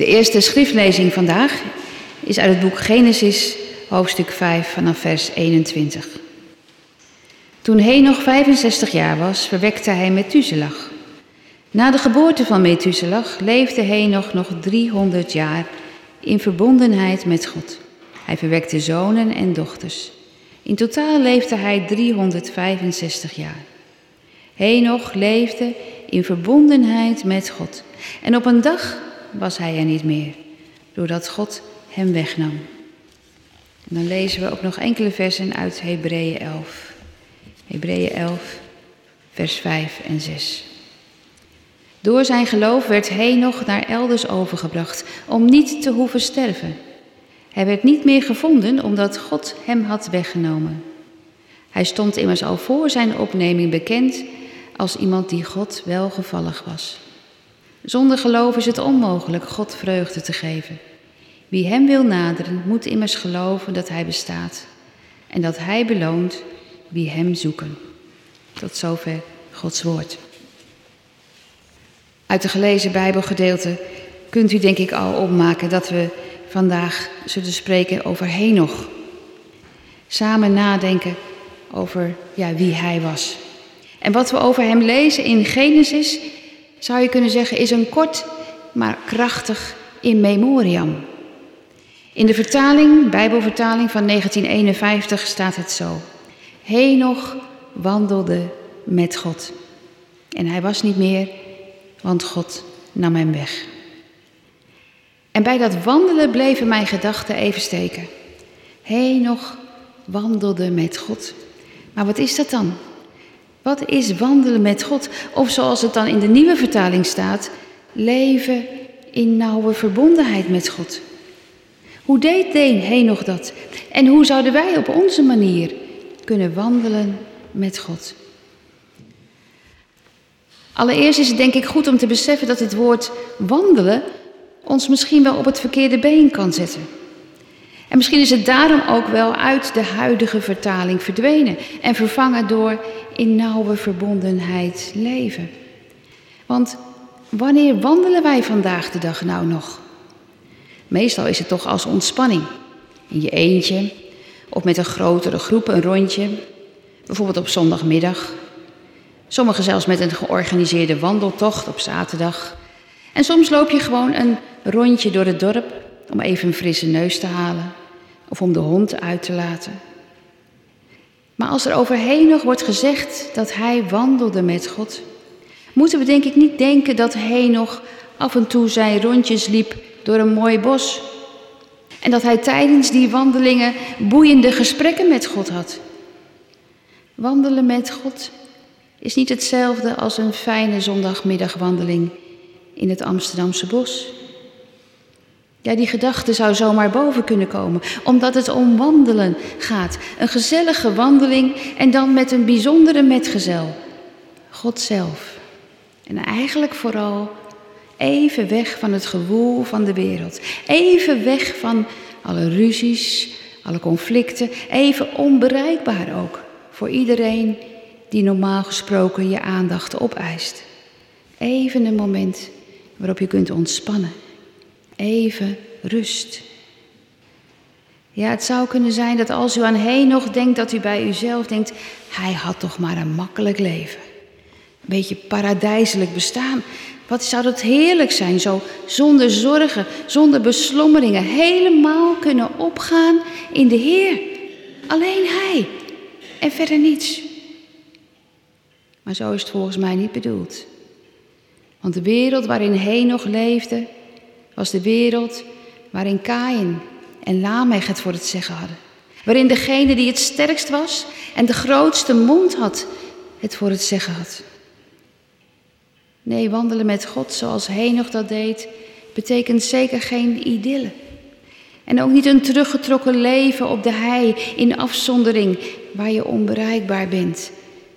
De eerste schriftlezing vandaag is uit het boek Genesis, hoofdstuk 5, vanaf vers 21. Toen Henoch 65 jaar was, verwekte hij Methuselach. Na de geboorte van Methuselach leefde Henoch nog 300 jaar in verbondenheid met God. Hij verwekte zonen en dochters. In totaal leefde hij 365 jaar. Henoch leefde in verbondenheid met God. En op een dag was hij er niet meer, doordat God hem wegnam. En dan lezen we ook nog enkele versen uit Hebreeën 11. Hebreeën 11, vers 5 en 6. Door zijn geloof werd Henoch naar elders overgebracht, om niet te hoeven sterven. Hij werd niet meer gevonden, omdat God hem had weggenomen. Hij stond immers al voor zijn opneming bekend als iemand die God welgevallig was. Zonder geloof is het onmogelijk God vreugde te geven. Wie hem wil naderen, moet immers geloven dat hij bestaat en dat hij beloont wie hem zoeken. Tot zover Gods woord. Uit de gelezen Bijbelgedeelte kunt u denk ik al opmaken dat we vandaag zullen spreken over Henoch. Samen nadenken over wie hij was. En wat we over hem lezen in Genesis, zou je kunnen zeggen, is een kort, maar krachtig in memoriam. In de Bijbelvertaling van 1951 staat het zo. Henoch wandelde met God. En hij was niet meer, want God nam hem weg. En bij dat wandelen bleven mijn gedachten even steken. Henoch wandelde met God. Maar wat is dat dan? Wat is wandelen met God? Of zoals het dan in de nieuwe vertaling staat, leven in nauwe verbondenheid met God. Hoe deed Henoch dat? En hoe zouden wij op onze manier kunnen wandelen met God? Allereerst is het denk ik goed om te beseffen dat het woord wandelen ons misschien wel op het verkeerde been kan zetten. En misschien is het daarom ook wel uit de huidige vertaling verdwenen en vervangen door in nauwe verbondenheid leven. Want wanneer wandelen wij vandaag de dag nou nog? Meestal is het toch als ontspanning. In je eentje of met een grotere groep een rondje. Bijvoorbeeld op zondagmiddag. Sommigen zelfs met een georganiseerde wandeltocht op zaterdag. En soms loop je gewoon een rondje door het dorp om even een frisse neus te halen. Of om de hond uit te laten. Maar als er over Henoch wordt gezegd dat hij wandelde met God, moeten we denk ik niet denken dat Henoch af en toe zijn rondjes liep door een mooi bos. En dat hij tijdens die wandelingen boeiende gesprekken met God had. Wandelen met God is niet hetzelfde als een fijne zondagmiddagwandeling in het Amsterdamse bos. Ja, die gedachte zou zomaar boven kunnen komen, omdat het om wandelen gaat. Een gezellige wandeling en dan met een bijzondere metgezel, God zelf. En eigenlijk vooral even weg van het gewoel van de wereld. Even weg van alle ruzies, alle conflicten. Even onbereikbaar ook voor iedereen die normaal gesproken je aandacht opeist. Even een moment waarop je kunt ontspannen. Even rust. Ja, het zou kunnen zijn dat als u aan Henoch denkt, dat u bij uzelf denkt, hij had toch maar een makkelijk leven. Een beetje paradijselijk bestaan. Wat zou dat heerlijk zijn, zo zonder zorgen, zonder beslommeringen, helemaal kunnen opgaan in de Heer. Alleen Hij en verder niets. Maar zo is het volgens mij niet bedoeld. Want de wereld waarin Henoch leefde, was de wereld waarin Kaïn en Lamech het voor het zeggen hadden. Waarin degene die het sterkst was en de grootste mond had, het voor het zeggen had. Nee, wandelen met God zoals Henoch dat deed, betekent zeker geen idylle. En ook niet een teruggetrokken leven op de hei in afzondering waar je onbereikbaar bent.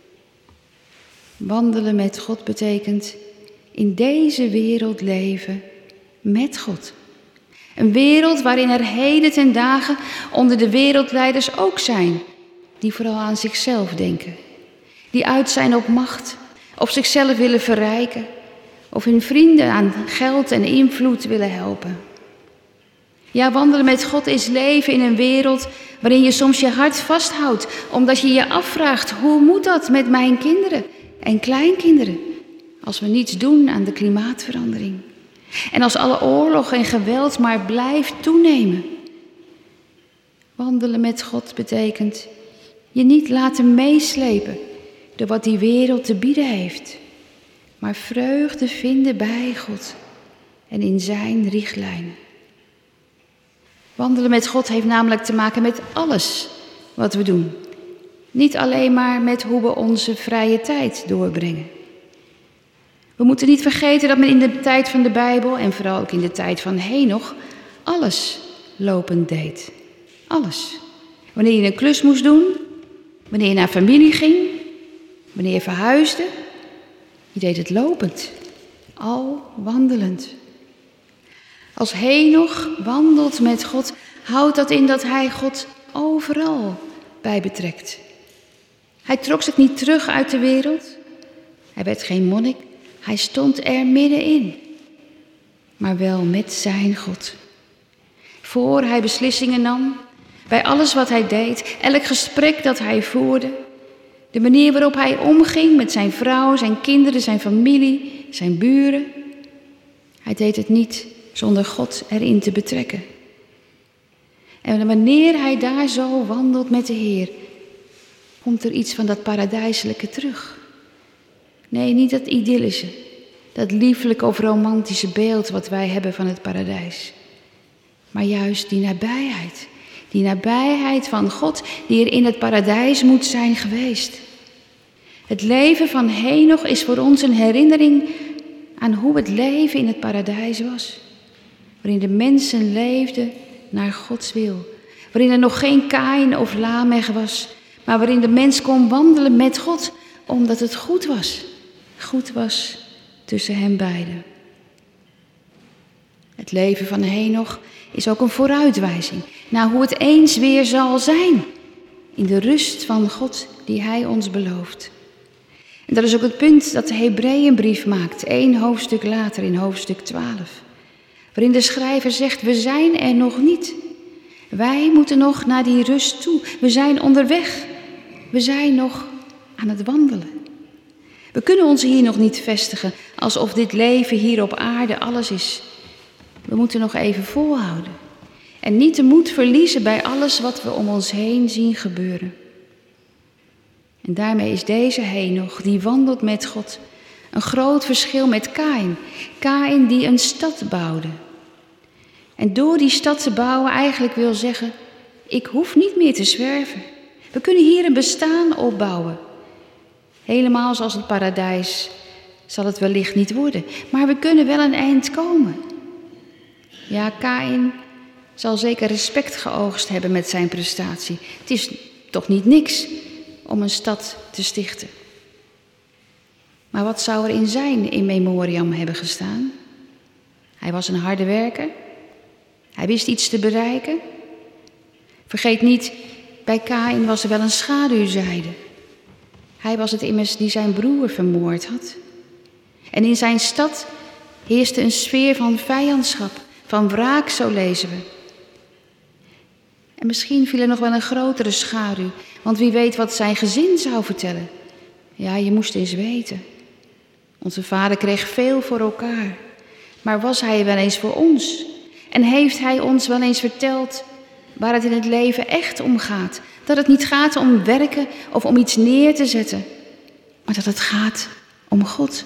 Wandelen met God betekent in deze wereld leven met God. Een wereld waarin er heden ten dagen onder de wereldleiders ook zijn die vooral aan zichzelf denken. Die uit zijn op macht, op zichzelf willen verrijken, of hun vrienden aan geld en invloed willen helpen. Ja, wandelen met God is leven in een wereld waarin je soms je hart vasthoudt, omdat je je afvraagt, hoe moet dat met mijn kinderen en kleinkinderen als we niets doen aan de klimaatverandering? En als alle oorlog en geweld maar blijft toenemen. Wandelen met God betekent je niet laten meeslepen door wat die wereld te bieden heeft, maar vreugde vinden bij God en in zijn richtlijnen. Wandelen met God heeft namelijk te maken met alles wat we doen. Niet alleen maar met hoe we onze vrije tijd doorbrengen. We moeten niet vergeten dat men in de tijd van de Bijbel en vooral ook in de tijd van Henoch alles lopend deed. Alles. Wanneer je een klus moest doen, wanneer je naar familie ging, wanneer je verhuisde, je deed het lopend, al wandelend. Als Henoch wandelt met God, houdt dat in dat hij God overal bij betrekt. Hij trok zich niet terug uit de wereld. Hij werd geen monnik. Hij stond er middenin. Maar wel met zijn God. Voor hij beslissingen nam, bij alles wat hij deed, elk gesprek dat hij voerde, de manier waarop hij omging met zijn vrouw, zijn kinderen, zijn familie, zijn buren. Hij deed het niet zonder God erin te betrekken. En wanneer hij daar zo wandelt met de Heer, komt er iets van dat paradijselijke terug. Nee, niet dat idyllische, dat lieflijke of romantische beeld wat wij hebben van het paradijs. Maar juist die nabijheid van God die er in het paradijs moet zijn geweest. Het leven van Henoch is voor ons een herinnering aan hoe het leven in het paradijs was. Waarin de mensen leefden naar Gods wil. Waarin er nog geen Kaïn of Lamech was, maar waarin de mens kon wandelen met God, omdat het goed was. Goed was tussen hen beiden. Het leven van Henoch is ook een vooruitwijzing naar hoe het eens weer zal zijn. In de rust van God die hij ons belooft. En dat is ook het punt dat de Hebreeënbrief maakt, 1 hoofdstuk later in hoofdstuk 12. Waarin de schrijver zegt, we zijn er nog niet. Wij moeten nog naar die rust toe. We zijn onderweg. We zijn nog aan het wandelen. We kunnen ons hier nog niet vestigen alsof dit leven hier op aarde alles is. We moeten nog even volhouden. En niet de moed verliezen bij alles wat we om ons heen zien gebeuren. En daarmee is deze Henoch, die wandelt met God, een groot verschil met Kaïn. Kaïn die een stad bouwde. En door die stad te bouwen eigenlijk wil zeggen, ik hoef niet meer te zwerven. We kunnen hier een bestaan opbouwen. Helemaal zoals het paradijs zal het wellicht niet worden. Maar we kunnen wel een eind komen. Ja, Kaïn zal zeker respect geoogst hebben met zijn prestatie. Het is toch niet niks om een stad te stichten. Maar wat zou er in zijn in memoriam hebben gestaan? Hij was een harde werker. Hij wist iets te bereiken. Vergeet niet, bij Kaïn was er wel een schaduwzijde. Hij was het immers die zijn broer vermoord had. En in zijn stad heerste een sfeer van vijandschap, van wraak, zo lezen we. En misschien viel er nog wel een grotere schaduw, want wie weet wat zijn gezin zou vertellen. Ja, je moest eens weten. Onze vader kreeg veel voor elkaar, maar was hij wel eens voor ons? En heeft hij ons wel eens verteld waar het in het leven echt om gaat? Dat het niet gaat om werken of om iets neer te zetten, maar dat het gaat om God.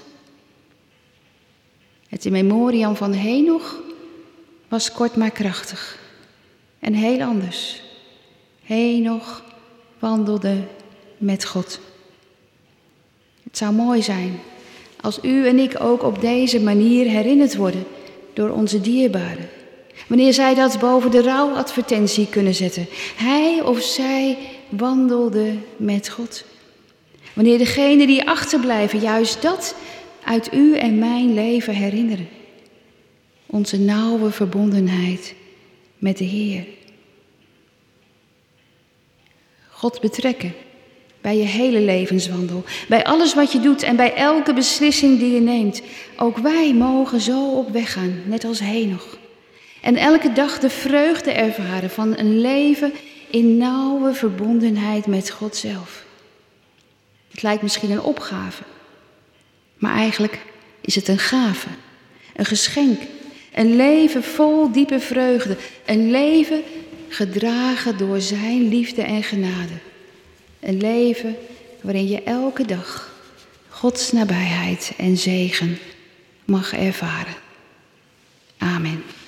Het in memoriam van Henoch was kort maar krachtig en heel anders. Henoch wandelde met God. Het zou mooi zijn als u en ik ook op deze manier herinnerd worden door onze dierbaren. Wanneer zij dat boven de rouwadvertentie kunnen zetten. Hij of zij wandelde met God. Wanneer degenen die achterblijven juist dat uit u en mijn leven herinneren. Onze nauwe verbondenheid met de Heer. God betrekken Bij je hele levenswandel, bij alles wat je doet en bij elke beslissing die je neemt. Ook wij mogen zo op weg gaan, net als Henoch. En elke dag de vreugde ervaren van een leven in nauwe verbondenheid met God zelf. Het lijkt misschien een opgave, maar eigenlijk is het een gave, een geschenk. Een leven vol diepe vreugde, een leven gedragen door zijn liefde en genade. Een leven waarin je elke dag Gods nabijheid en zegen mag ervaren. Amen.